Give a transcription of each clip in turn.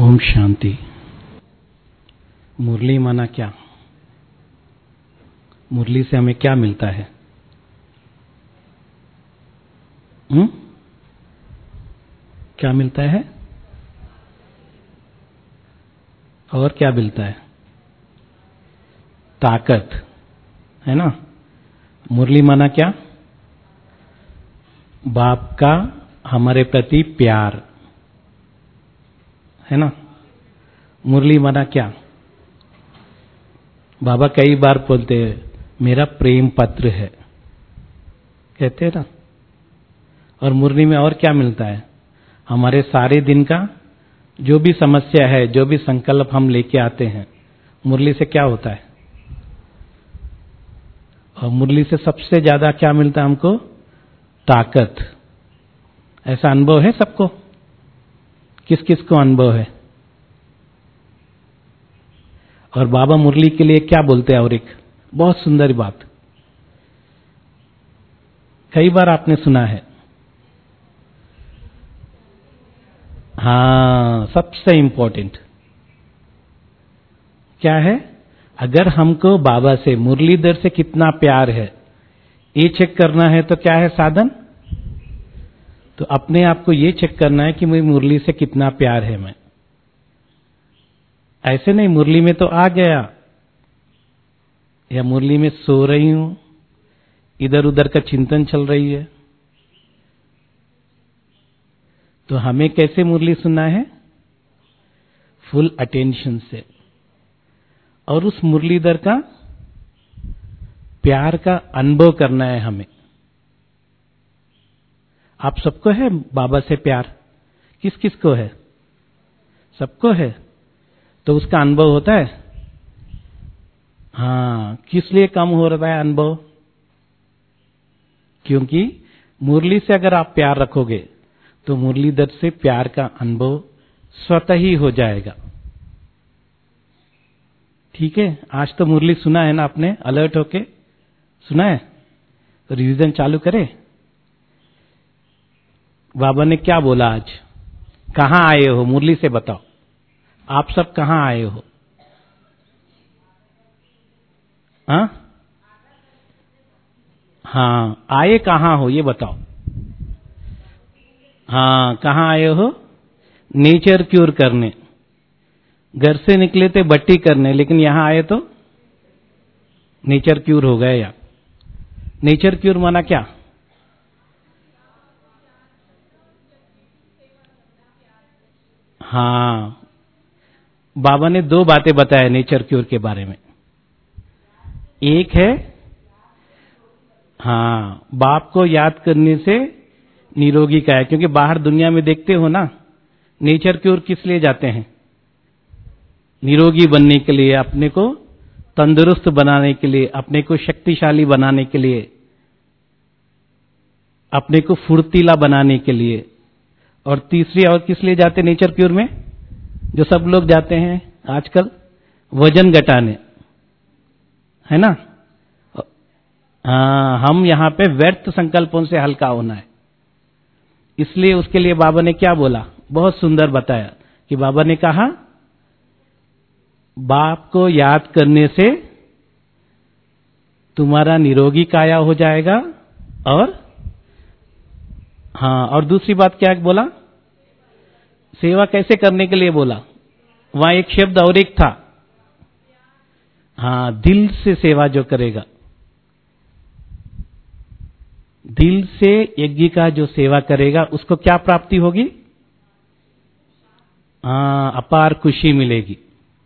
ओम शांति। मुरली माना क्या? मुरली से हमें क्या मिलता है? क्या मिलता है और क्या मिलता है? ताकत, है ना। मुरली माना क्या? बाप का हमारे प्रति प्यार, है ना। मुरली माना क्या? बाबा कई बार बोलते हैं मेरा प्रेम पत्र है, कहते हैं ना। और मुरली में और क्या मिलता है? हमारे सारे दिन का जो भी समस्या है, जो भी संकल्प हम लेके आते हैं, मुरली से क्या होता है? और मुरली से सबसे ज्यादा क्या मिलता है हमको? ताकत। ऐसा अनुभव है सबको? किस किस को अनुभव है? और बाबा मुरली के लिए क्या बोलते हैं? और एक बहुत सुंदर बात कई बार आपने सुना है। हाँ, सबसे इंपॉर्टेंट क्या है? अगर हमको बाबा से, मुरलीधर से कितना प्यार है, ये चेक करना है तो क्या है साधन? तो अपने आप को ये चेक करना है कि मुझे मुरली से कितना प्यार है। मैं ऐसे नहीं मुरली में तो आ गया या मुरली में सो रही हूं, इधर उधर का चिंतन चल रही है, तो हमें कैसे मुरली सुनना है? फुल अटेंशन से, और उस मुरलीधर का प्यार का अनुभव करना है हमें। आप सबको है बाबा से प्यार? किस किस को है? सबको है। तो उसका अनुभव होता है? हाँ। किस लिए कम हो रहा है अनुभव? क्योंकि मुरली से अगर आप प्यार रखोगे तो मुरलीधर से प्यार का अनुभव स्वतः ही हो जाएगा। ठीक है। आज तो मुरली सुना है ना आपने? अलर्ट होके सुना है? तो रिवीजन चालू करें। बाबा ने क्या बोला आज? कहां आए हो? मुरली से बताओ, आप सब कहां आए हो? हाँ, आए कहां हो ये बताओ। हाँ, कहां आए हो? नेचर क्यूर करने। घर से निकले थे बट्टी करने, लेकिन यहां आए तो नेचर क्यूर हो गए। या नेचर क्यूर माना क्या? हाँ, बाबा ने दो बातें बताया नेचर क्यूर के बारे में। एक है, हाँ, बाप को याद करने से निरोगी का है। क्योंकि बाहर दुनिया में देखते हो ना, नेचर क्यूर किस लिए जाते हैं? निरोगी बनने के लिए, अपने को तंदुरुस्त बनाने के लिए, अपने को शक्तिशाली बनाने के लिए, अपने को फुर्तीला बनाने के लिए। और तीसरी और किस लिए जाते नेचर क्यूर में? जो सब लोग जाते हैं आजकल, वजन घटाने, है ना। हाँ, हम यहां पे व्यर्थ संकल्पों से हल्का होना है। इसलिए उसके लिए बाबा ने क्या बोला? बहुत सुंदर बताया कि बाबा ने कहा बाप को याद करने से तुम्हारा निरोगी काया हो जाएगा। और हाँ, और दूसरी बात क्या बोला? सेवा कैसे करने के लिए बोला? वहां एक शब्द और एक था, हाँ, दिल से सेवा जो करेगा, दिल से यज्ञ का जो सेवा करेगा उसको क्या प्राप्ति होगी? हाँ, अपार खुशी मिलेगी।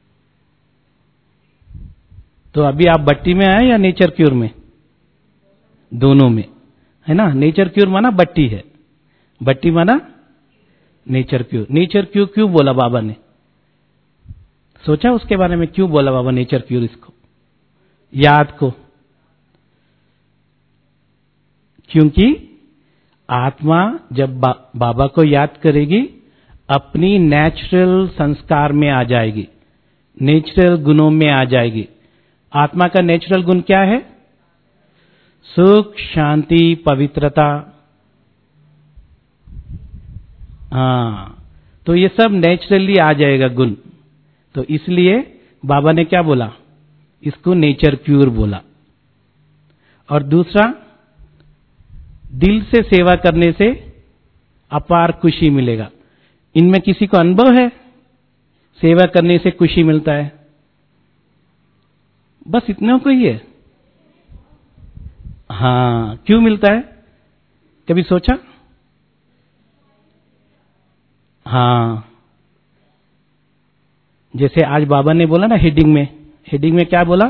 तो अभी आप बट्टी में आए या नेचर क्यूर में? दोनों में, है ना। नेचर क्यूर माना बट्टी है, बट्टी माना नेचर क्यूर। नेचर क्यूर क्यों बोला बाबा ने? सोचा उसके बारे में? क्यों बोला बाबा नेचर क्यूर? इसको याद को, क्योंकि आत्मा जब बाबा को याद करेगी अपनी नेचुरल संस्कार में आ जाएगी, नेचुरल गुणों में आ जाएगी। आत्मा का नेचुरल गुण क्या है? सुख, शांति, पवित्रता। हाँ, तो ये सब नेचुरली आ जाएगा गुण। तो इसलिए बाबा ने क्या बोला, इसको नेचर क्यूर बोला। और दूसरा, दिल से सेवा करने से अपार खुशी मिलेगा। इनमें किसी को अनुभव है सेवा करने से खुशी मिलता है? बस इतना को ही है। हाँ, क्यों मिलता है, कभी सोचा? हाँ, जैसे आज बाबा ने बोला ना हेडिंग में क्या बोला,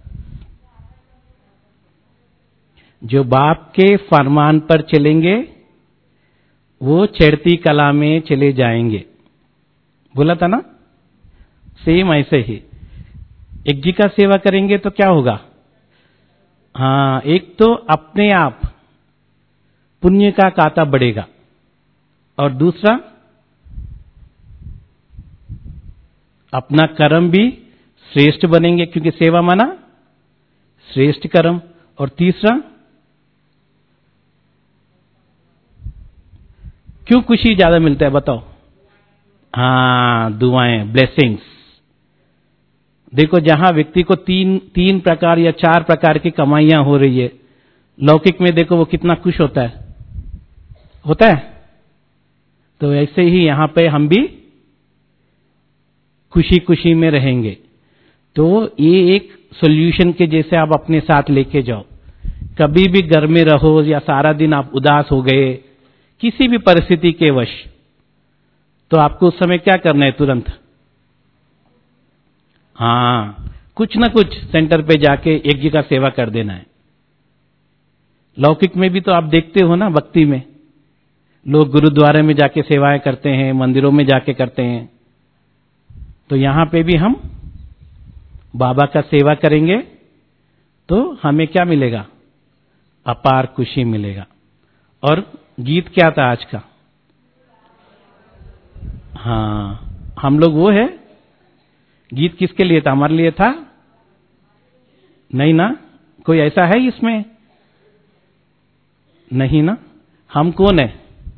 जो बाप के फरमान पर चलेंगे वो चढ़ती कला में चले जाएंगे, बोला था ना। सेम ऐसे ही एक जी का सेवा करेंगे तो क्या होगा? हाँ, एक तो अपने आप पुण्य का खाता बढ़ेगा, और दूसरा अपना कर्म भी श्रेष्ठ बनेंगे, क्योंकि सेवा माना श्रेष्ठ कर्म। और तीसरा, क्यों खुशी ज्यादा मिलता है बताओ? हाँ, दुआएं, ब्लेसिंग्स। देखो, जहां व्यक्ति को तीन प्रकार या 4 प्रकार की कमाइयां हो रही है, लौकिक में देखो वो कितना खुश होता है। तो ऐसे ही यहां पे हम भी खुशी खुशी में रहेंगे। तो ये एक सॉल्यूशन के जैसे आप अपने साथ लेके जाओ। कभी भी घर में रहो या सारा दिन आप उदास हो गए किसी भी परिस्थिति के वश, तो आपको उस समय क्या करना है? तुरंत हाँ, कुछ ना कुछ सेंटर पे जाके एक जी का सेवा कर देना है। लौकिक में भी तो आप देखते हो ना, भक्ति में लोग गुरुद्वारे में जाके सेवाएं करते हैं, मंदिरों में जाके करते हैं। तो यहां पे भी हम बाबा का सेवा करेंगे तो हमें क्या मिलेगा? अपार खुशी मिलेगा। और गीत क्या था आज का? हाँ, हम लोग वो है, गीत किसके लिए था? हमारे लिए था? नहीं ना? कोई ऐसा है इसमें? नहीं ना? हम कौन है?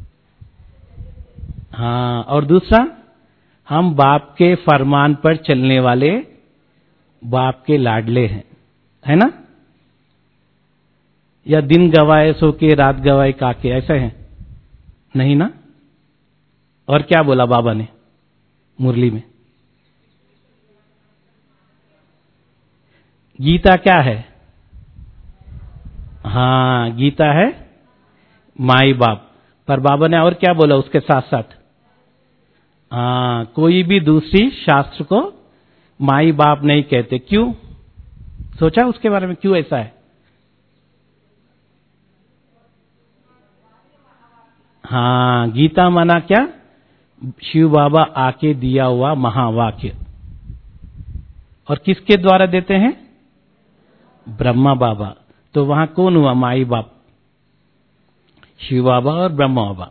हाँ, और दूसरा, हम बाप के फरमान पर चलने वाले बाप के लाडले हैं, है ना? या दिन गवाए सो के रात गवाए काके, ऐसा है? नहीं ना? और क्या बोला बाबा ने मुरली में? गीता क्या है? हाँ, गीता है माई बाप। पर बाबा ने और क्या बोला उसके साथ साथ? हाँ, कोई भी दूसरी शास्त्र को माई बाप नहीं कहते। क्यों? सोचा उसके बारे में, क्यों ऐसा है? हाँ, गीता माना क्या? शिव बाबा आके दिया हुआ महावाक्य। और किसके द्वारा देते हैं? ब्रह्मा बाबा। तो वहां कौन हुआ माई बाप? शिव बाबा और ब्रह्मा बाबा।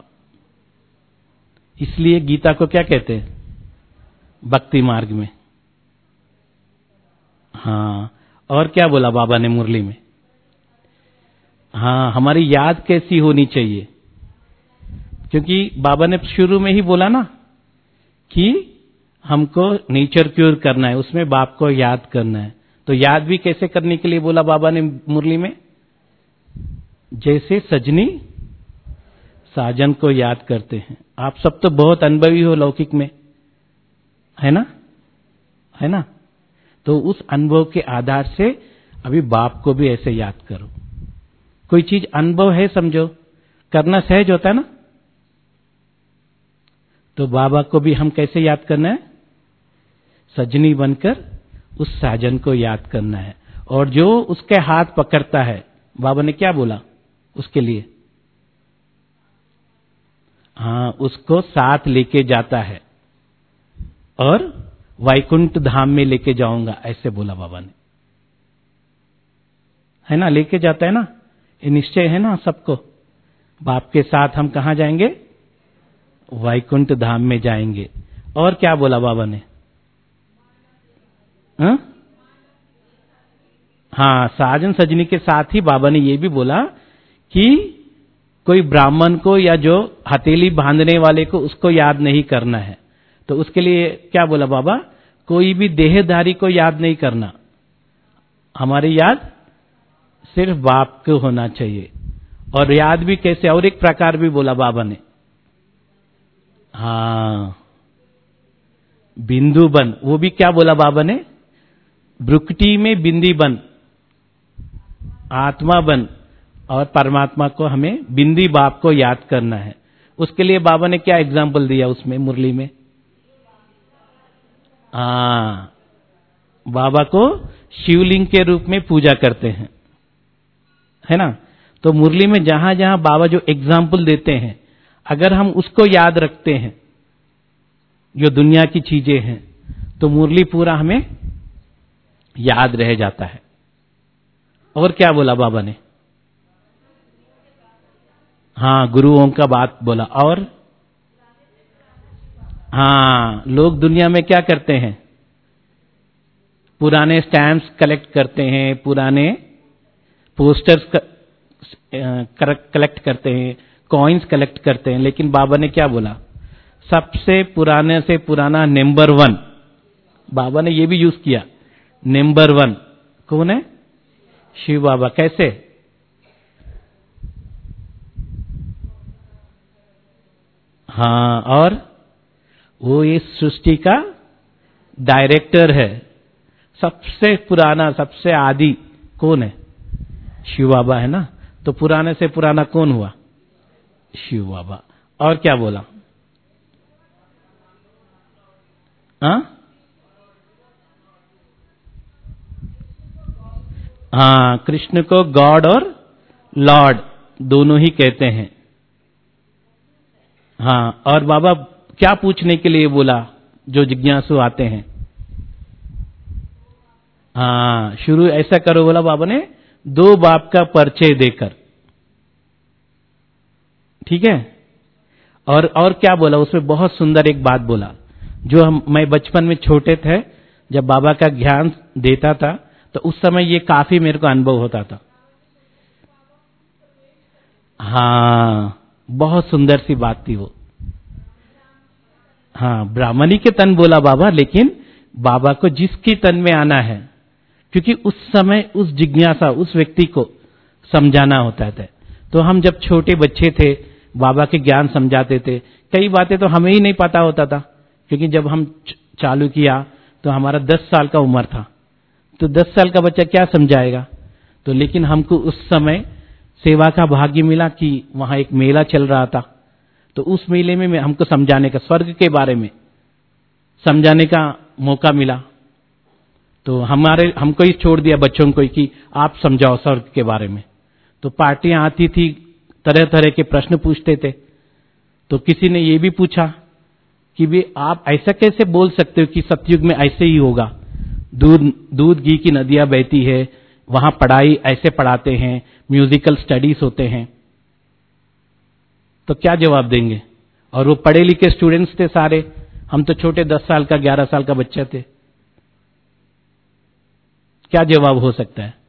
इसलिए गीता को क्या कहते हैं? भक्ति मार्ग में। हाँ, और क्या बोला बाबा ने मुरली में? हाँ, हमारी याद कैसी होनी चाहिए? क्योंकि बाबा ने शुरू में ही बोला ना कि हमको नेचर क्यूर करना है, उसमें बाप को याद करना है। तो याद भी कैसे करने के लिए बोला बाबा ने मुरली में? जैसे सजनी साजन को याद करते हैं। आप सब तो बहुत अनुभवी हो लौकिक में, है ना? है ना? तो उस अनुभव के आधार से अभी बाप को भी ऐसे याद करो। कोई चीज अनुभव है, समझो, करना सहज होता है ना? तो बाबा को भी हम कैसे याद करना है? सजनी बनकर उस साजन को याद करना है। और जो उसके हाथ पकड़ता है, बाबा ने क्या बोला उसके लिए? हाँ, उसको साथ लेके जाता है और वैकुंठ धाम में लेके जाऊंगा, ऐसे बोला बाबा ने, है ना? लेके जाता है ना, ये निश्चय है ना सबको। बाप के साथ हम कहां जाएंगे? वैकुंठ धाम में जाएंगे। और क्या बोला बाबा ने? हाँ, साजन सजनी के साथ ही बाबा ने ये भी बोला कि कोई ब्राह्मण को या जो हथेली बांधने वाले को उसको याद नहीं करना है। तो उसके लिए क्या बोला बाबा, कोई भी देहधारी को याद नहीं करना, हमारी याद सिर्फ बाप को होना चाहिए। और याद भी कैसे, और एक प्रकार भी बोला बाबा ने, हाँ बिंदु बन, वो भी क्या बोला बाबा ने, ब्रुकटी में बिंदी बन, आत्मा बन, और परमात्मा को हमें बिंदी बाप को याद करना है। उसके लिए बाबा ने क्या एग्जाम्पल दिया उसमें मुरली में, हाँ बाबा को शिवलिंग के रूप में पूजा करते हैं, है ना। तो मुरली में जहां जहां बाबा जो एग्जाम्पल देते हैं, अगर हम उसको याद रखते हैं जो दुनिया की चीजें हैं, तो मुरली पूरा हमें याद रह जाता है। और क्या बोला बाबा ने, हाँ गुरुओं का बात बोला। और हाँ लोग दुनिया में क्या करते हैं, पुराने स्टैम्प्स कलेक्ट करते हैं, पुराने पोस्टर्स कलेक्ट करते हैं, कॉइन्स कलेक्ट करते हैं, लेकिन बाबा ने क्या बोला, सबसे पुराने से पुराना नंबर 1, बाबा ने ये भी यूज किया, नंबर 1 कौन है, शिव बाबा। कैसे, हाँ, और वो इस सृष्टि का डायरेक्टर है, सबसे पुराना सबसे आदि कौन है, शिव बाबा है ना। तो पुराने से पुराना कौन हुआ, शिव बाबा। और क्या बोला, हाँ कृष्ण को गॉड और लॉर्ड दोनों ही कहते हैं। हाँ, और बाबा क्या पूछने के लिए बोला, जो जिज्ञासु आते हैं, हाँ शुरू ऐसा करो बोला बाबा ने, 2 बाप का परिचय देकर, ठीक है। और क्या बोला उसमें, बहुत सुंदर एक बात बोला, जो मैं बचपन में छोटे थे जब बाबा का ज्ञान देता था, तो उस समय ये काफी मेरे को अनुभव होता था। हाँ बहुत सुंदर सी बात थी वो, हाँ ब्राह्मणी के तन बोला बाबा, लेकिन बाबा को जिसकी तन में आना है, क्योंकि उस समय उस जिज्ञासा उस व्यक्ति को समझाना होता था। तो हम जब छोटे बच्चे थे, बाबा के ज्ञान समझाते थे, कई बातें तो हमें ही नहीं पता होता था, क्योंकि जब हम चालू किया तो हमारा 10 साल का उम्र था, तो 10 साल का बच्चा क्या समझाएगा। तो लेकिन हमको उस समय सेवा का भाग्य मिला कि वहां एक मेला चल रहा था, तो उस मेले में हमको समझाने का, स्वर्ग के बारे में समझाने का मौका मिला। तो हमको ही छोड़ दिया बच्चों को कि आप समझाओ स्वर्ग के बारे में। तो पार्टियां आती थी, तरह तरह के प्रश्न पूछते थे। तो किसी ने ये भी पूछा कि भी आप ऐसा कैसे बोल सकते हो कि सतयुग में ऐसे ही होगा, दूध घी की नदियां बहती है, वहां पढ़ाई ऐसे पढ़ाते हैं, म्यूजिकल स्टडीज होते हैं। तो क्या जवाब देंगे। और वो पढ़े लिखे स्टूडेंट्स थे सारे, हम तो छोटे 10 साल का 11 साल का बच्चा थे, क्या जवाब हो सकता है।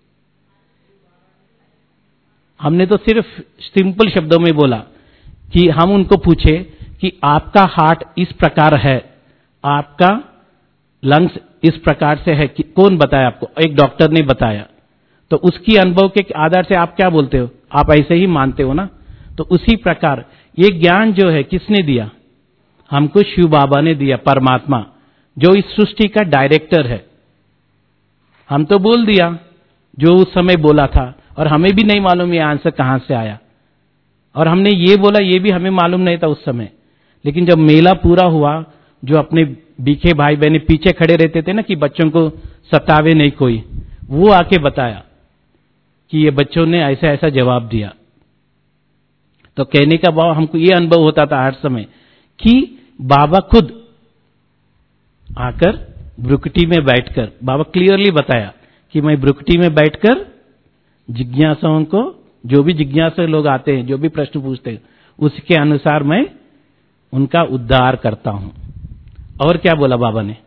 हमने तो सिर्फ सिंपल शब्दों में बोला कि हम उनको पूछे कि आपका हार्ट इस प्रकार है, आपका लंग्स इस प्रकार से है, कि कौन बताया आपको, एक डॉक्टर ने बताया। तो उसकी अनुभव के आधार से आप क्या बोलते हो, आप ऐसे ही मानते हो ना। तो उसी प्रकार ये ज्ञान जो है किसने दिया, हमको शिव बाबा ने दिया, परमात्मा जो इस सृष्टि का डायरेक्टर है। हम तो बोल दिया जो उस समय बोला था, और हमें भी नहीं मालूम ये आंसर कहां से आया, और हमने ये बोला ये भी हमें मालूम नहीं था उस समय। लेकिन जब मेला पूरा हुआ, जो अपने बीखे भाई बहने पीछे खड़े रहते थे ना कि बच्चों को सतावे नहीं कोई, वो आके बताया कि ये बच्चों ने ऐसा ऐसा जवाब दिया। तो कहने का भाव हमको ये अनुभव होता था हर समय कि बाबा खुद आकर ब्रुकटी में बैठकर, बाबा क्लियरली बताया कि मैं ब्रुकटी में बैठकर जिज्ञासाओं को, जो भी जिज्ञासु लोग आते हैं, जो भी प्रश्न पूछते हैं, उसके अनुसार मैं उनका उद्धार करता हूं। और क्या बोला बाबा ने,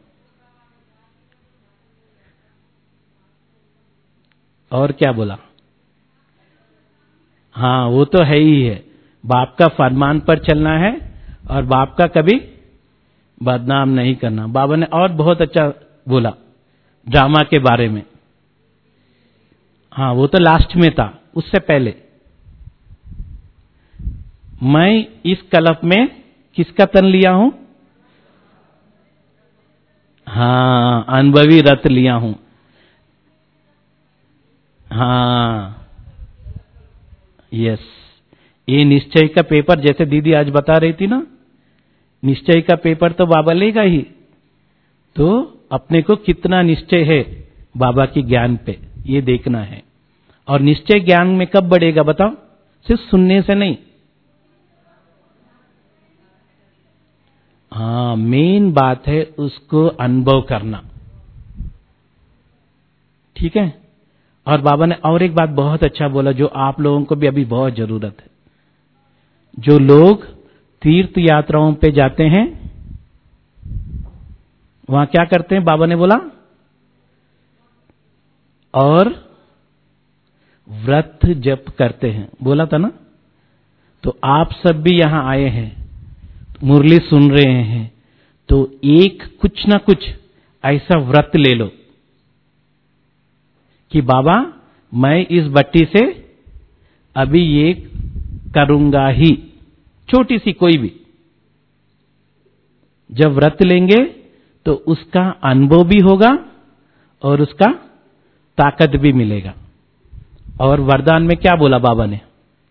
और क्या बोला, हाँ वो तो है ही है, बाप का फरमान पर चलना है और बाप का कभी बदनाम नहीं करना। बाबा ने और बहुत अच्छा बोला ड्रामा के बारे में। हाँ वो तो लास्ट में था, उससे पहले मैं इस कल्प में किसका तन लिया हूं? हाँ अनुभवी रथ लिया हूं। हाँ यस, ये निश्चय का पेपर जैसे दीदी आज बता रही थी ना, निश्चय का पेपर तो बाबा लेगा ही, तो अपने को कितना निश्चय है बाबा की ज्ञान पे ये देखना है। और निश्चय ज्ञान में कब बढ़ेगा बताओ? सिर्फ सुनने से नहीं। हाँ मेन बात है उसको अनुभव करना, ठीक है। और बाबा ने और एक बात बहुत अच्छा बोला जो आप लोगों को भी अभी बहुत जरूरत है। जो लोग तीर्थ यात्राओं पे जाते हैं वहां क्या करते हैं? बाबा ने बोला और व्रत जप करते हैं, बोला था ना। तो आप सब भी यहां आए हैं, मुरली सुन रहे हैं, तो एक कुछ ना कुछ ऐसा व्रत ले लो कि बाबा मैं इस बट्टी से अभी ये करूंगा ही, छोटी सी कोई भी। जब व्रत लेंगे तो उसका अनुभव भी होगा और उसका ताकत भी मिलेगा। और वरदान में क्या बोला बाबा ने?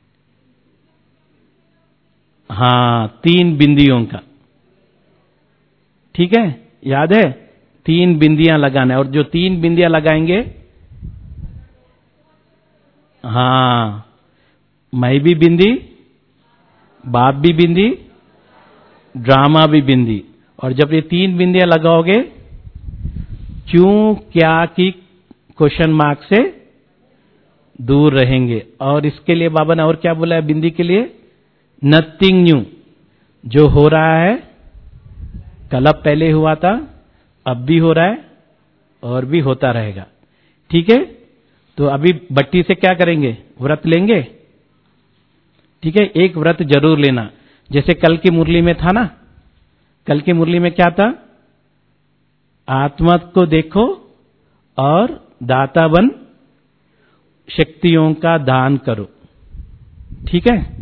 हाँ 3 बिंदियों का, ठीक है, याद है? 3 बिंदियां लगाना है, और जो 3 बिंदियां लगाएंगे, हाँ मैं भी बिंदी, बाप भी बिंदी, ड्रामा भी बिंदी। और जब ये 3 बिंदियां लगाओगे, क्यों क्या की क्वेश्चन मार्क से दूर रहेंगे। और इसके लिए बाबा ने और क्या बोला है बिंदी के लिए? नथिंग न्यू, जो हो रहा है कल पहले हुआ था, अब भी हो रहा है और भी होता रहेगा, ठीक है। तो अभी बट्टी से क्या करेंगे? व्रत लेंगे, ठीक है। एक व्रत जरूर लेना, जैसे कल की मुरली में था ना। कल की मुरली में क्या था? आत्मा को देखो और दाता बन शक्तियों का दान करो, ठीक है।